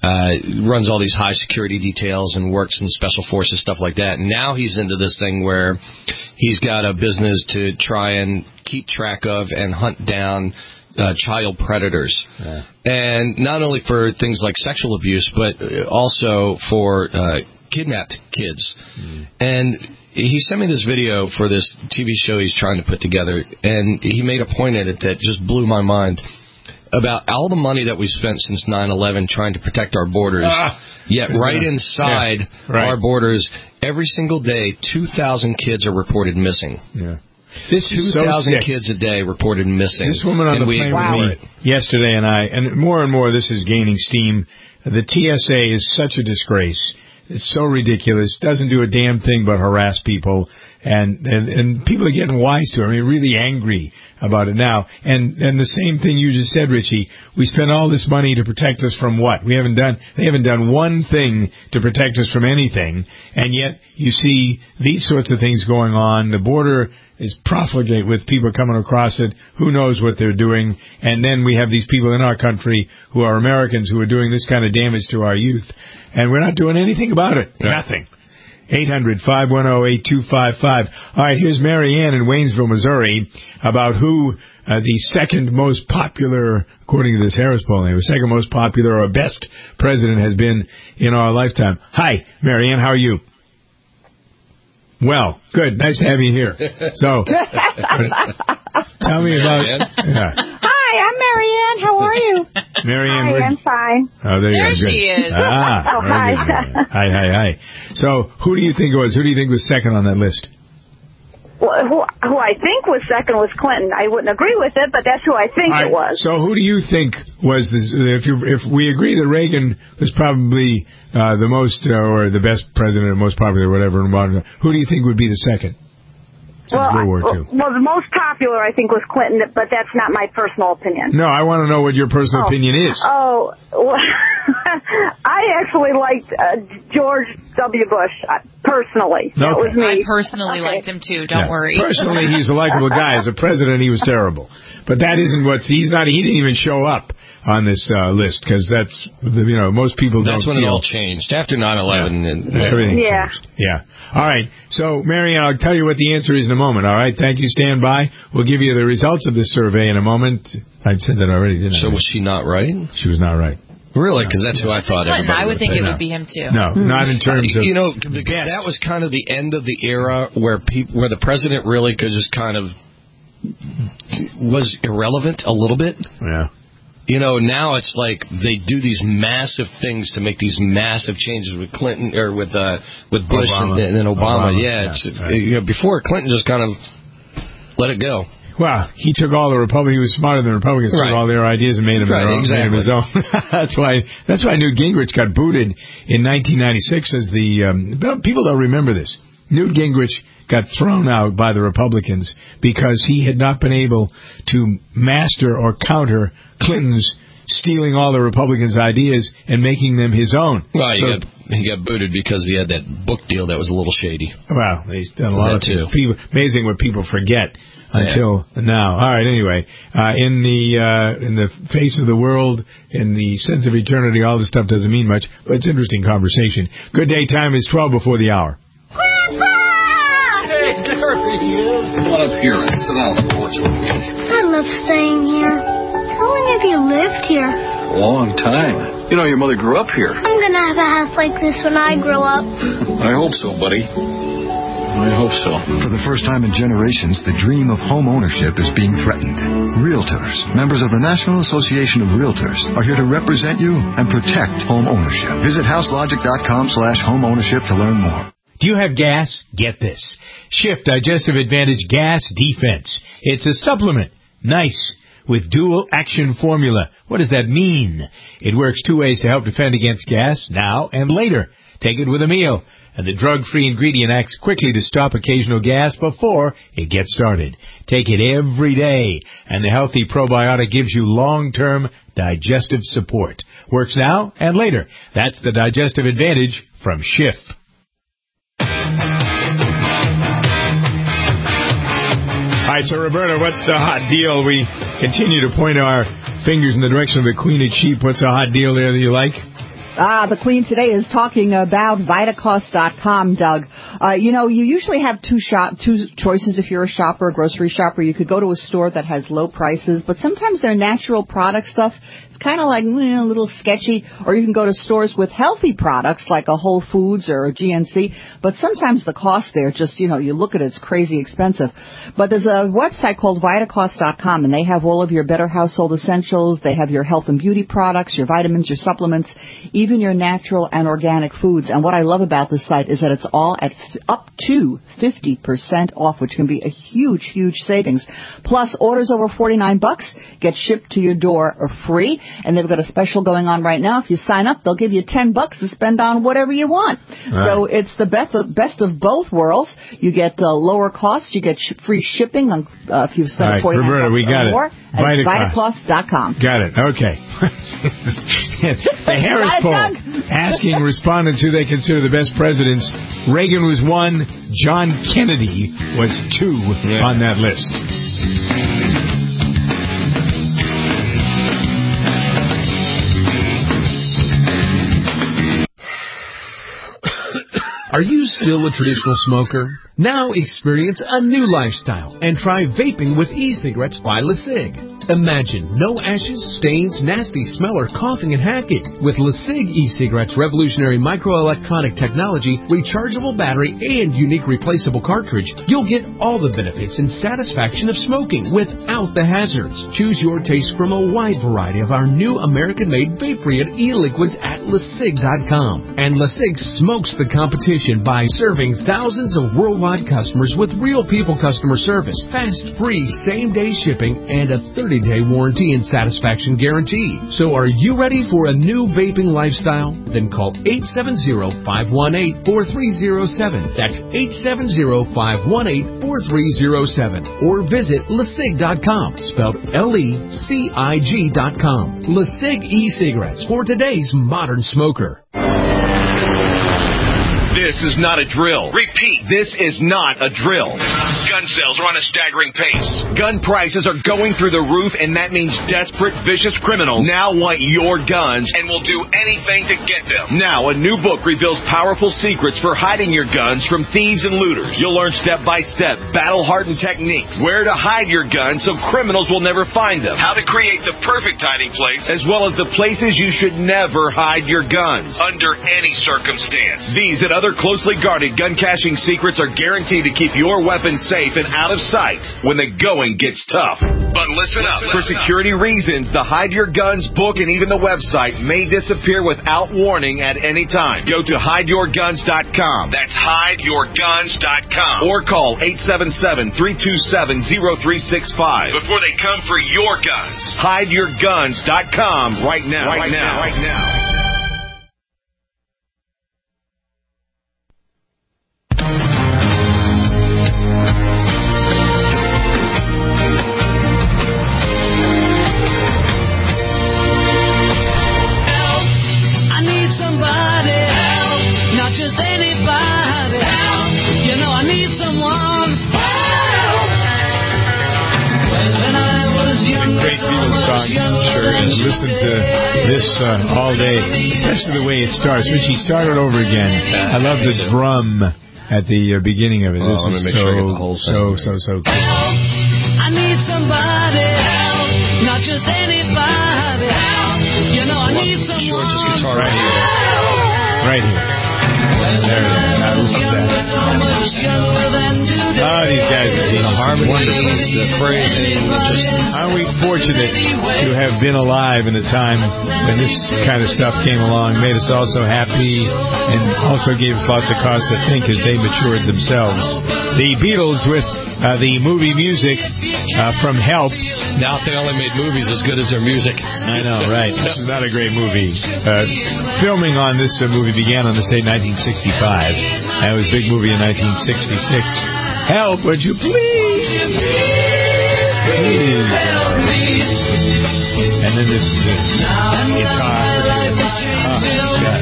uh, runs all these high security details and works in special forces, stuff like that. And now he's into this thing where he's got a business to try and keep track of and hunt down uh, child predators. Yeah. And not only for things like sexual abuse, but also for uh, kidnapped kids. Mm. And he sent me this video for this T V show he's trying to put together, and he made a point in it that just blew my mind about all the money that we spent since nine eleven trying to protect our borders, ah, yet right a, inside yeah, right. our borders, every single day, two thousand kids are reported missing. Yeah. This is two thousand so kids a day reported missing. This woman on and the we, plane wow. with me yesterday, and I, and more and more this is gaining steam. The T S A is such a disgrace. It's so ridiculous. Doesn't do a damn thing but harass people, and, and and people are getting wise to it. I mean, really angry about it now. And and the same thing you just said, Richie. We spend all this money to protect us from what? We haven't done. They haven't done one thing to protect us from anything, and yet you see these sorts of things going on. The border is profligate with people coming across it. Who knows what they're doing? And then we have these people in our country who are Americans who are doing this kind of damage to our youth. And we're not doing anything about it. Yeah. Nothing. eight hundred, five one zero, eight two five five. All right, here's Mary Ann in Waynesville, Missouri, about who uh, the second most popular, according to this Harris polling, the second most popular or best president has been in our lifetime. Hi, Mary Ann, how are you? Well, good. Nice to have you here. So, tell me about... Yeah. Hi, I'm Mary Ann. How are you? Marianne, hi, I'm fine. Oh, there, there you go. she is. Ah, oh, hi. hi, hi, hi. So, who do you think was? Who do you think was second on that list? Well, who, who I think was second was Clinton. I wouldn't agree with it, but that's who I think right, it was. So, who do you think was this? If you, if we agree that Reagan was probably uh, the most uh, or the best president, or most popular, or whatever, who do you think would be the second? Since Well, World War Two. well, the most popular, I think, was Clinton, but that's not my personal opinion. No, I want to know what your personal oh. opinion is. Oh, well, I actually liked uh, George W. Bush, uh, personally. That Okay. was me. I personally okay. liked him, too. Don't Yeah. worry. Personally, he's a likable guy. As a president, he was terrible. But that isn't what's... He's not... He didn't even show up on this uh, list, because that's... You know, most people That's don't when feel, it all changed. After nine eleven. Yeah. And, Everything yeah. changed. Yeah. All right. So, Marianne, I'll tell you what the answer is in a moment, all right? Thank you. Stand by. We'll give you the results of this survey in a moment. I said that already, didn't I? So was she not right? She was not right. Really? Because that's who I thought Clinton, everybody I would think pick. it No. would be him, too. No, not in terms of... You know, because that was kind of the end of the era where people, where the president really could just kind of was irrelevant a little bit. Yeah. You know, now it's like they do these massive things to make these massive changes with Clinton or with uh, with Bush Obama. and, and Obama. Obama. Yeah, it's, Yeah, right. you know, before Clinton just kind of let it go. Well, he took all the Republicans. He was smarter than Republicans. Right. Took all their ideas and made them, Right, their own, exactly. made them his own. that's why. That's why Newt Gingrich got booted in nineteen ninety-six as the. Um, people don't remember this. Newt Gingrich got thrown out by the Republicans because he had not been able to master or counter Clinton's stealing all the Republicans' ideas and making them his own. Well, he So, got he got booted because he had that book deal that was a little shady. Well, he's done a lot That of things. too. People, amazing what people forget until Yeah. now. All right. Anyway, uh, in the uh, in the face of the world, in the sense of eternity, all this stuff doesn't mean much, but it's interesting conversation. Good day. Time is twelve before the hour. Hey, there he is. Come on up here and sit down on the porch with me. I love staying here. How long have you lived here? A long time. You know, your mother grew up here. I'm gonna have a house like this when I grow up. I hope so, buddy. I hope so. For the first time in generations, the dream of home ownership is being threatened. Realtors, members of the National Association of Realtors, are here to represent you and protect home ownership. Visit houselogic.com slash home ownership to learn more. Do you have gas? Get this. Shift Digestive Advantage Gas Defense. It's a supplement. Nice. With dual action formula. What does that mean? It works two ways to help defend against gas, now and later. Take it with a meal. And the drug-free ingredient acts quickly to stop occasional gas before it gets started. Take it every day. And the healthy probiotic gives you long-term digestive support. Works now and later. That's the Digestive Advantage from Schiff. All right, so Roberta, what's the hot deal? We continue to point our fingers in the direction of the Queen of Cheap. What's a hot deal there that you like? Ah, the Queen today is talking about Vitacost dot com, Doug. Uh, you know, you usually have two shop, two choices if you're a shopper, a grocery shopper. You could go to a store that has low prices, but sometimes their natural product stuff is kind of like eh, a little sketchy. Or you can go to stores with healthy products like a Whole Foods or a G N C, but sometimes the cost there just, you know, you look at it, it's crazy expensive. But there's a website called Vitacost dot com, and they have all of your better household essentials. They have your health and beauty products, your vitamins, your supplements, even your natural and organic foods. And what I love about this site is that it's all at f- up to fifty percent off, which can be a huge, huge savings. Plus, orders over forty-nine bucks get shipped to your door for free. And they've got a special going on right now. If you sign up, they'll give you ten bucks to spend on whatever you want. Right. So it's the best of, best of both worlds. You get uh, lower costs. You get sh- free shipping on, uh, if you spend Right, forty-nine Roberta, bucks we got or it. more. At Vitacost dot com. Got it. Okay. The Harris poll asking respondents who they consider the best presidents. Reagan was one. John Kennedy was two yeah. on that list. Are you still a traditional smoker? Now experience a new lifestyle and try vaping with e-cigarettes by LeSig. Imagine no ashes, stains, nasty smell, or coughing and hacking. With LeSig e-cigarettes' revolutionary microelectronic technology, rechargeable battery, and unique replaceable cartridge, you'll get all the benefits and satisfaction of smoking without the hazards. Choose your taste from a wide variety of our new American-made vape-free e-liquids at LeSig dot com. And LeSig smokes the competition by serving thousands of worldwide customers with real people customer service, fast, free, same-day shipping, and a thirty-day warranty and satisfaction guarantee. So are you ready for a new vaping lifestyle? Then call eight seven zero, five one eight, four three zero seven. That's eight seven zero, five one eight, four three zero seven. Or visit LeSig dot com, spelled L E C I G dot com. LeSig e-cigarettes for today's modern smoker. This is not a drill. Repeat, this is not a drill. Gun sales are on a staggering pace. Gun prices are going through the roof, and that means desperate, vicious criminals now want your guns and will do anything to get them. Now, a new book reveals powerful secrets for hiding your guns from thieves and looters. You'll learn step-by-step, battle-hardened techniques, where to hide your guns so criminals will never find them, how to create the perfect hiding place, as well as the places you should never hide your guns, under any circumstance. These and other closely guarded gun caching secrets are guaranteed to keep your weapons safe and out of sight when the going gets tough. But listen up. For security reasons, the Hide Your Guns book and even the website may disappear without warning at any time. Go to hide your guns dot com. That's hide your guns dot com. Or call eight seven seven, three two seven, zero three six five before they come for your guns. hide your guns dot com right now. Right, right now. now. Right now. Listen to this uh, all day, especially the way it starts. Richie, start it over again. I love the drum at the uh, beginning of it. This oh, is so, sure so, so, so cool. I need somebody help, not just anybody help. You know, I need someone. George's guitar right here. Right here. There it is. I love that. Oh, these guys are geniuses. The harmonies, the phrasing. Just... Aren't we fortunate to have been alive in a time when this kind of stuff came along, made us all so happy, and also gave us lots of cause to think as they matured themselves. The Beatles with uh, the movie music uh, from Help. Now they only made movies as good as their music. I know, right? This is not a great movie. Uh, filming on this uh, movie began on this date in nineteen sixty-five. And it was a big movie in nineteen sixty-six. Help, would you please? Please. And then this is the guitar. Oh, yeah.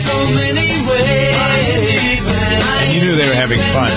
And you knew they were having fun.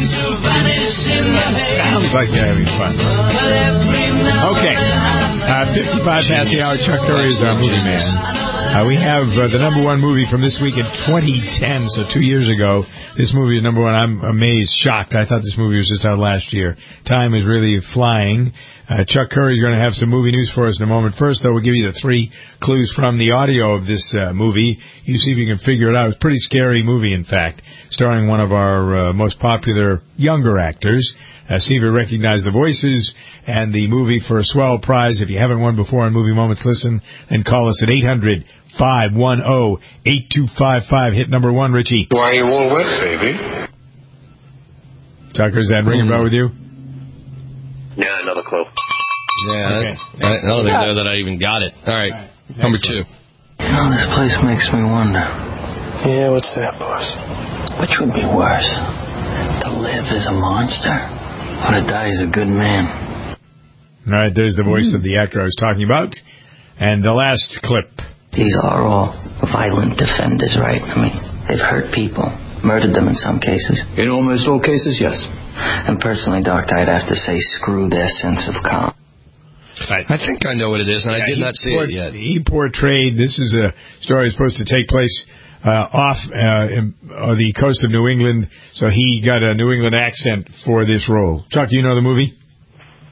Sounds like they're having fun. Okay. Uh, fifty-five past the hour. Chuck Curry is our movie man. Uh, we have uh, the number one movie from this week in twenty ten, so two years ago. This movie is number one. I'm amazed, shocked. I thought this movie was just out last year. Time is really flying. Uh, Chuck Curry is going to have some movie news for us in a moment. First, though, we'll give you the three clues from the audio of this uh, movie. You see if you can figure it out. It's a pretty scary movie, in fact, starring one of our uh, most popular younger actors. Uh, see if you recognize the voices and the movie for a swell prize. If you haven't won before on Movie Moments, listen and call us at eight hundred, five one zero, eight two five five. Hit number one, Richie. Why you won't win, baby? Tucker, is that ringing a bell with you? Yeah, another clue. Yeah, okay. I, I don't even know that I even got it. All right, All right. Number two. You know, this place makes me wonder. Yeah, what's that, boss? Which would be worse? To live as a monster or to die as a good man? All right, there's the voice mm. of the actor I was talking about. And the last clip. These are all violent defenders, right? I mean, they've hurt people, murdered them in some cases. In almost all cases, yes. And personally, Doctor, I'd have to say screw their sense of calm. Right. I think I know what it is, and yeah, I did not see port- it yet. He portrayed, this is a story that's supposed to take place uh, off uh, in, uh, the coast of New England, so he got a New England accent for this role. Chuck, do you know the movie?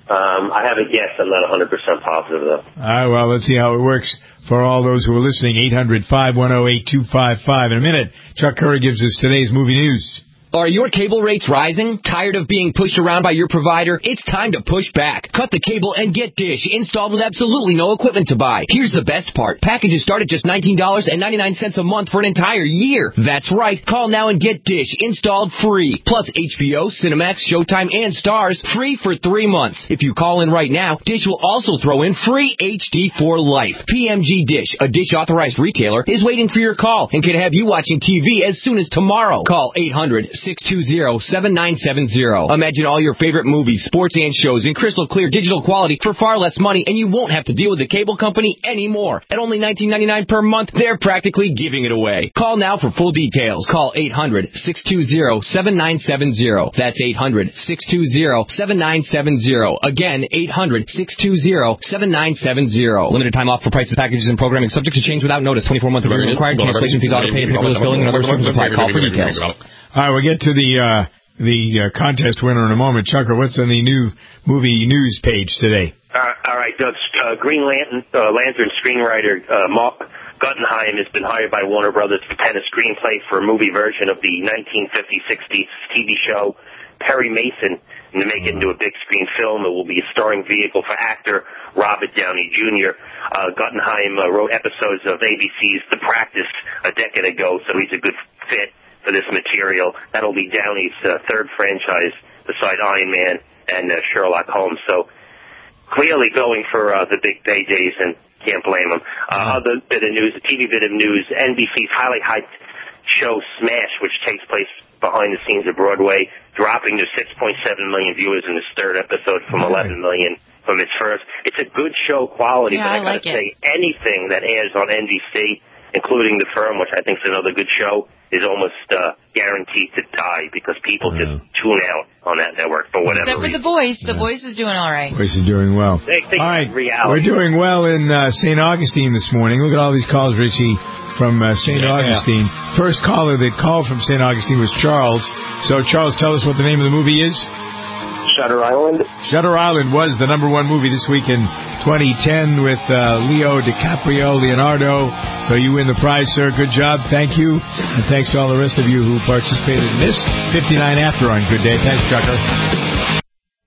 Um, I have a guess. I'm not one hundred percent positive, though. All right, well, let's see how it works for all those who are listening. eight hundred, five one zero, eight two five five. In a minute, Chuck Curry gives us today's movie news. Are your cable rates rising? Tired of being pushed around by your provider? It's time to push back. Cut the cable and get Dish installed with absolutely no equipment to buy. Here's the best part. Packages start at just nineteen ninety-nine a month for an entire year. That's right. Call now and get Dish installed free. Plus H B O, Cinemax, Showtime, and Stars free for three months. If you call in right now, Dish will also throw in free H D for life. P M G Dish, a Dish authorized retailer, is waiting for your call and can have you watching T V as soon as tomorrow. Call eight hundred, six two zero, seven nine seven zero. Imagine all your favorite movies, sports, and shows in crystal clear digital quality for far less money, and you won't have to deal with the cable company anymore. At only nineteen ninety-nine per month, they're practically giving it away. Call now for full details. Call eight hundred, six two zero, seven nine seven zero. That's eight hundred, six two zero, seven nine seven zero. Again, eight hundred, six two zero, seven nine seven zero. Limited time offer. Prices, packages, and programming subject to change without notice. twenty-four months of required. Cancellation fees, auto pay, and paperless billing, and other restrictions apply. Call for details. All right, we'll get to the uh, the uh, contest winner in a moment. Chucker, what's on the new movie news page today? Uh, all right, Doug. Uh, Green Lantern, uh, Lantern screenwriter uh, Mark Guggenheim has been hired by Warner Brothers to pen a screenplay for a movie version of the nineteen fifties sixties T V show Perry Mason, and to make it into a big screen film. It will be a starring vehicle for actor Robert Downey Junior Uh, Guggenheim uh, wrote episodes of A B C's The Practice a decade ago, so he's a good fit for this material. That'll be Downey's uh, third franchise beside Iron Man and uh, Sherlock Holmes. So clearly going for uh, the big paydays, and can't blame him. Uh, other bit of news, a T V bit of news, N B C's highly hyped show Smash, which takes place behind the scenes of Broadway, dropping to six point seven million viewers in its third episode from eleven million from its first. It's a good show quality, yeah, but I, I gotta like say, anything that airs on N B C, including The Firm, which I think is another good show, is almost uh, guaranteed to die because people yeah. just tune out on that network for whatever Except for reason. The Voice. The yeah. Voice is doing all right. Voice is doing well. They think all right, reality. We're doing well in uh, Saint Augustine this morning. Look at all these calls, Richie, from uh, Saint Yeah, Augustine. Yeah. First caller that called from Saint Augustine was Charles. So, Charles, tell us what the name of the movie is. Shutter Island. Shutter Island was the number one movie this week in twenty ten with uh, Leo DiCaprio, Leonardo. So you win the prize, sir. Good job. Thank you. And thanks to all the rest of you who participated in this. fifty-nine after on Good Day. Thanks, Chucker.